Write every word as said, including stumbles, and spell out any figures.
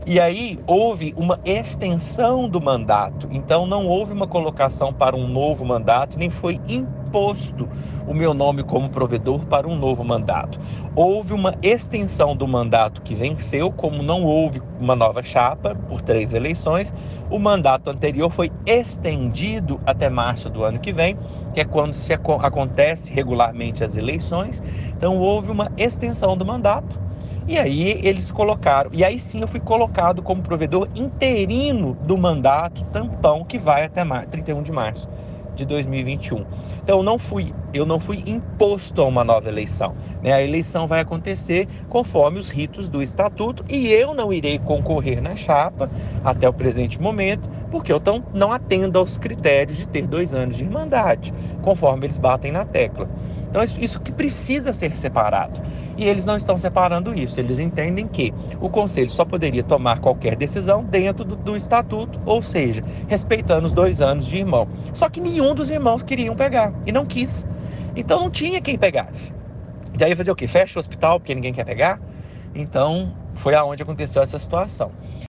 E aí houve uma extensão do mandato, então não houve uma colocação para um novo mandato, nem foi imposto o meu nome como provedor para um novo mandato. Houve uma extensão do mandato que venceu, como não houve uma nova chapa por três eleições, o mandato anterior foi estendido até março do ano que vem, que é quando se aco- acontece regularmente as eleições. Então houve uma extensão do mandato. E aí eles colocaram, e aí sim eu fui colocado como provedor interino do mandato tampão que vai até trinta e um de março de dois mil e vinte e um. Então eu não fui, eu não fui imposto a uma nova eleição, né? A eleição vai acontecer conforme os ritos do estatuto e eu não irei concorrer na chapa até o presente momento, porque eu tão, não atendo aos critérios de ter dois anos de irmandade, conforme eles batem na tecla. Então isso, isso que precisa ser separado. E eles não estão separando isso. Eles entendem que o Conselho só poderia tomar qualquer decisão dentro do, do estatuto, ou seja, respeitando os dois anos de irmão. Só que nenhum dos irmãos queriam pegar e não quis. Então não tinha quem pegasse. E daí fazer o quê? Fecha o hospital porque ninguém quer pegar? Então foi aonde aconteceu essa situação.